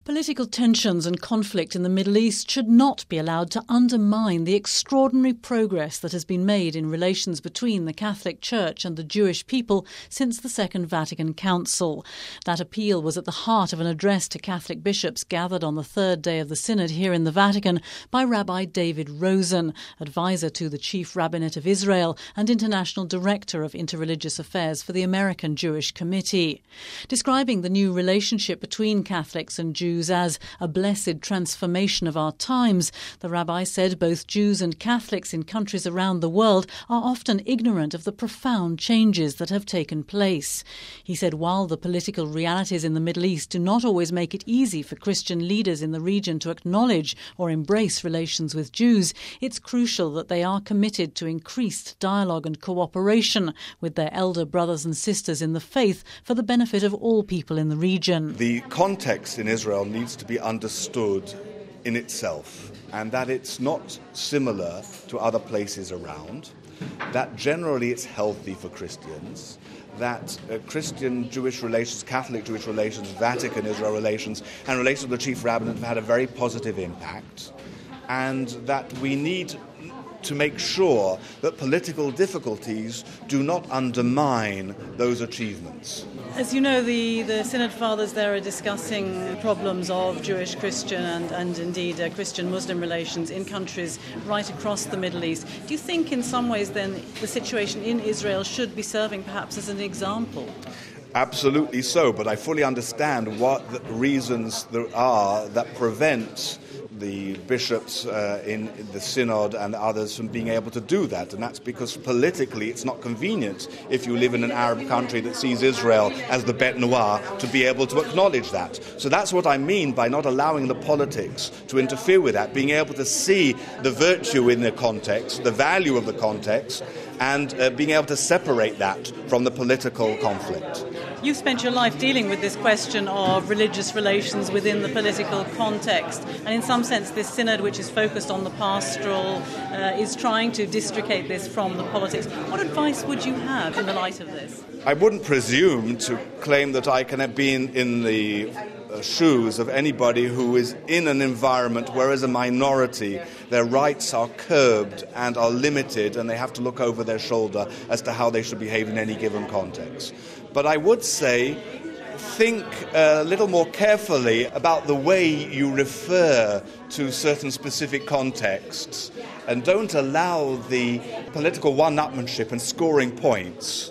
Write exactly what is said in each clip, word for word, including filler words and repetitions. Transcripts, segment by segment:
Political tensions and conflict in the Middle East should not be allowed to undermine the extraordinary progress that has been made in relations between the Catholic Church and the Jewish people since the Second Vatican Council. That appeal was at the heart of an address to Catholic bishops gathered on the third day of the Synod here in the Vatican by Rabbi David Rosen, advisor to the Chief Rabbinate of Israel and International Director of Interreligious Affairs for the American Jewish Committee. Describing the new relationship between Catholics and Jews as a blessed transformation of our times, the rabbi said both Jews and Catholics in countries around the world are often ignorant of the profound changes that have taken place. He said while the political realities in the Middle East do not always make it easy for Christian leaders in the region to acknowledge or embrace relations with Jews, it's crucial that they are committed to increased dialogue and cooperation with their elder brothers and sisters in the faith for the benefit of all people in the region. The context in Israel needs to be understood in itself, and that it's not similar to other places around, that generally it's healthy for Christians, that uh, Christian-Jewish relations, Catholic-Jewish relations, Vatican-Israel relations, and relations with the Chief Rabbinate have had a very positive impact, and that we need to make sure that political difficulties do not undermine those achievements. As you know, the, the Synod Fathers there are discussing problems of Jewish-Christian and, and indeed uh, Christian-Muslim relations in countries right across the Middle East. Do you think in some ways then the situation in Israel should be serving perhaps as an example? Absolutely so, but I fully understand what the reasons there are that prevent the bishops uh, in the Synod and others from being able to do that. And that's because politically it's not convenient if you live in an Arab country that sees Israel as the Beit Noir to be able to acknowledge that. So that's what I mean by not allowing the politics to interfere with that, being able to see the virtue in the context, the value of the context, and uh, being able to separate that from the political conflict. You've spent your life dealing with this question of religious relations within the political context, and in some sense this synod, which is focused on the pastoral, uh, is trying to districate this from the politics. What advice would you have in the light of this? I wouldn't presume to claim that I can be in, in the uh, shoes of anybody who is in an environment where as a minority their rights are curbed and are limited and they have to look over their shoulder as to how they should behave in any given context. But I would say, think a little more carefully about the way you refer to certain specific contexts, and don't allow the political one-upmanship and scoring points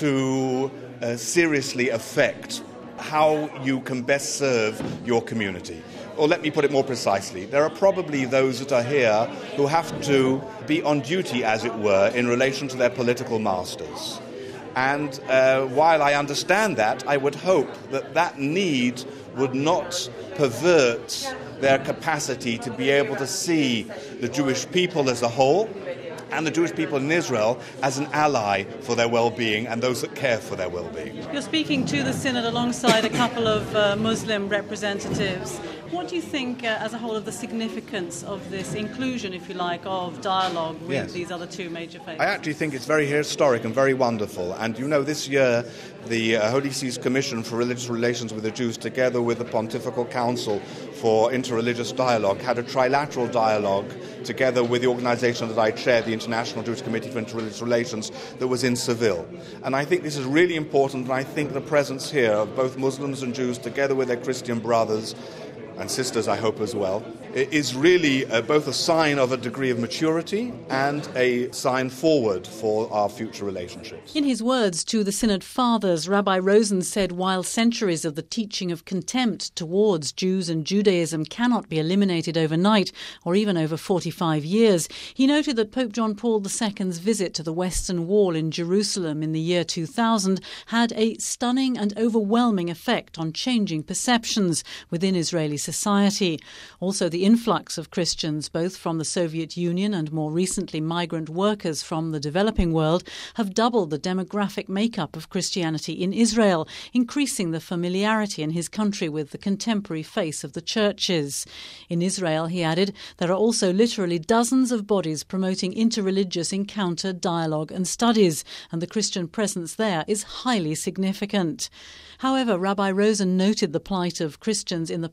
to uh, seriously affect how you can best serve your community. Or let me put it more precisely, there are probably those that are here who have to be on duty, as it were, in relation to their political masters. And uh, while I understand that, I would hope that that need would not pervert their capacity to be able to see the Jewish people as a whole and the Jewish people in Israel as an ally for their well-being and those that care for their well-being. You're speaking to the Synod alongside a couple of uh, Muslim representatives. What do you think, uh, as a whole, of the significance of this inclusion, if you like, of dialogue with yes. these other two major faiths? I actually think it's very historic and very wonderful. And, you know, this year the uh, Holy See's Commission for Religious Relations with the Jews, together with the Pontifical Council for Interreligious Dialogue, had a trilateral dialogue together with the organisation that I chair, the International Jewish Committee for Interreligious Relations, that was in Seville. And I think this is really important, and I think the presence here of both Muslims and Jews, together with their Christian brothers and sisters, I hope as well, is really uh, both a sign of a degree of maturity and a sign forward for our future relationships. In his words to the Synod Fathers, Rabbi Rosen said while centuries of the teaching of contempt towards Jews and Judaism cannot be eliminated overnight or even over forty-five years, he noted that Pope John Paul the Second's visit to the Western Wall in Jerusalem in the year two thousand had a stunning and overwhelming effect on changing perceptions within Israeli society. Also, the influx of Christians, both from the Soviet Union and more recently migrant workers from the developing world, have doubled the demographic makeup of Christianity in Israel, increasing the familiarity in his country with the contemporary face of the churches. In Israel, he added, there are also literally dozens of bodies promoting interreligious encounter, dialogue and studies, and the Christian presence there is highly significant. However, Rabbi Rosen noted the plight of Christians in the Palestinian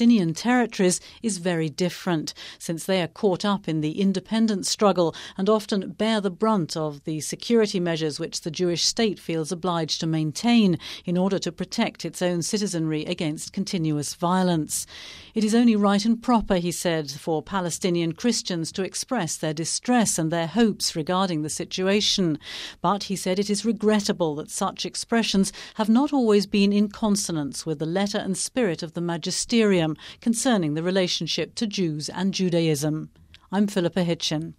Palestinian territories is very different, since they are caught up in the independence struggle and often bear the brunt of the security measures which the Jewish state feels obliged to maintain in order to protect its own citizenry against continuous violence. It is only right and proper, he said, for Palestinian Christians to express their distress and their hopes regarding the situation. But he said it is regrettable that such expressions have not always been in consonance with the letter and spirit of the magisterium concerning the relationship to Jews and Judaism. I'm Philippa Hitchin.